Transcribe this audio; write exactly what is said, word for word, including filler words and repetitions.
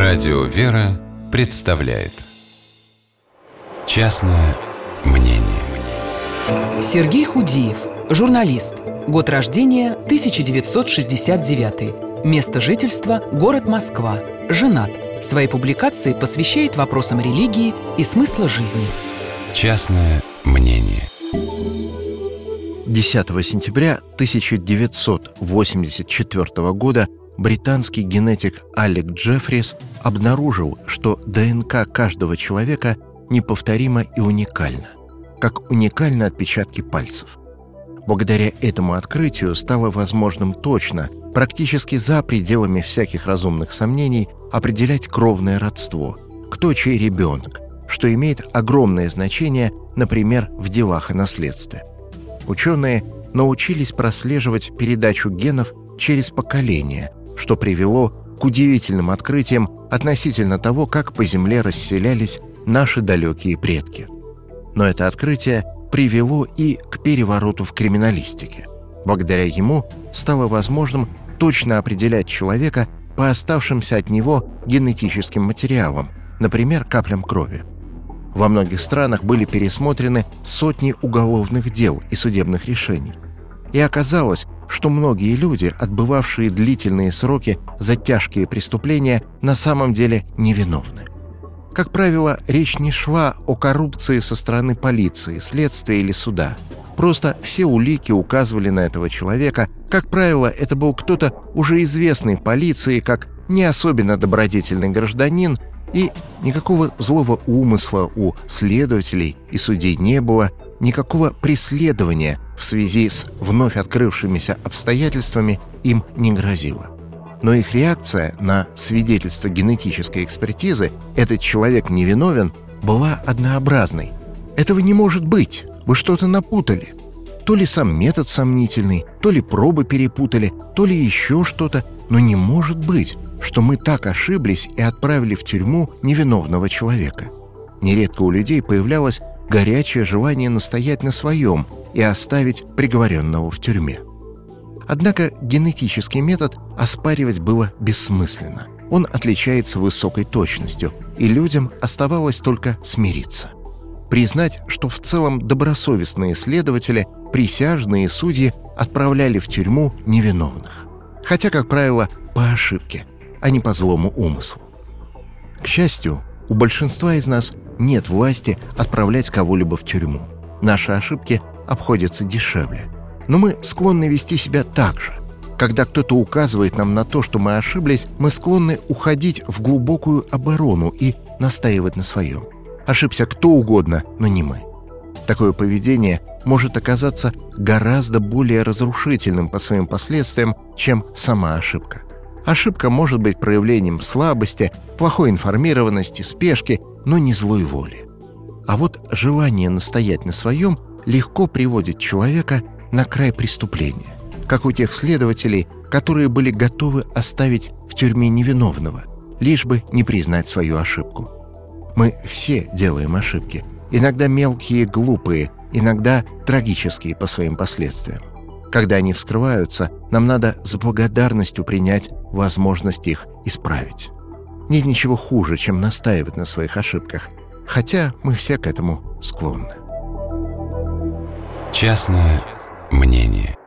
Радио «Вера» представляет «Частное мнение». Сергей Худиев, журналист. Год рождения тысяча девятьсот шестьдесят девятый. Место жительства – город Москва. Женат. Свои публикации посвящает вопросам религии и смысла жизни. «Частное мнение». десятого сентября тысяча девятьсот восемьдесят четвёртого года британский генетик Алек Джеффрис обнаружил, что ДНК каждого человека неповторима и уникальна, как уникальны отпечатки пальцев. Благодаря этому открытию стало возможным точно, практически за пределами всяких разумных сомнений, определять кровное родство, кто чей ребенок, что имеет огромное значение, например, в делах о наследстве. Ученые научились прослеживать передачу генов через поколения, что привело к удивительным открытиям относительно того, как по Земле расселялись наши далекие предки. Но это открытие привело и к перевороту в криминалистике. Благодаря ему стало возможным точно определять человека по оставшимся от него генетическим материалам, например, каплям крови. Во многих странах были пересмотрены сотни уголовных дел и судебных решений. И оказалось, что многие люди, отбывавшие длительные сроки за тяжкие преступления, на самом деле невиновны. Как правило, речь не шла о коррупции со стороны полиции, следствия или суда. Просто все улики указывали на этого человека. Как правило, это был кто-то уже известный полиции как не особенно добродетельный гражданин, и никакого злого умысла у следователей и судей не было, никакого преследования в связи с вновь открывшимися обстоятельствами им не грозило. Но их реакция на свидетельство генетической экспертизы «этот человек невиновен» была однообразной. «Этого не может быть, вы что-то напутали». То ли сам метод сомнительный, то ли пробы перепутали, то ли еще что-то, но не может быть, что мы так ошиблись и отправили в тюрьму невиновного человека. Нередко у людей появлялось горячее желание настоять на своем и оставить приговоренного в тюрьме. Однако генетический метод оспаривать было бессмысленно. Он отличается высокой точностью, и людям оставалось только смириться. Признать, что в целом добросовестные следователи, присяжные судьи отправляли в тюрьму невиновных. Хотя, как правило, по ошибке, а не по злому умыслу. К счастью, у большинства из нас нет власти отправлять кого-либо в тюрьму. Наши ошибки обходятся дешевле. Но мы склонны вести себя так же. Когда кто-то указывает нам на то, что мы ошиблись, мы склонны уходить в глубокую оборону и настаивать на своем. Ошибся кто угодно, но не мы. Такое поведение может оказаться гораздо более разрушительным по своим последствиям, чем сама ошибка. Ошибка может быть проявлением слабости, плохой информированности, спешки, но не злой воли. А вот желание настоять на своем легко приводит человека на край преступления, как у тех следователей, которые были готовы оставить в тюрьме невиновного, лишь бы не признать свою ошибку. Мы все делаем ошибки, иногда мелкие и глупые, иногда трагические по своим последствиям. Когда они вскрываются, нам надо с благодарностью принять возможность их исправить. Нет ничего хуже, чем настаивать на своих ошибках, хотя мы все к этому склонны. Частное мнение.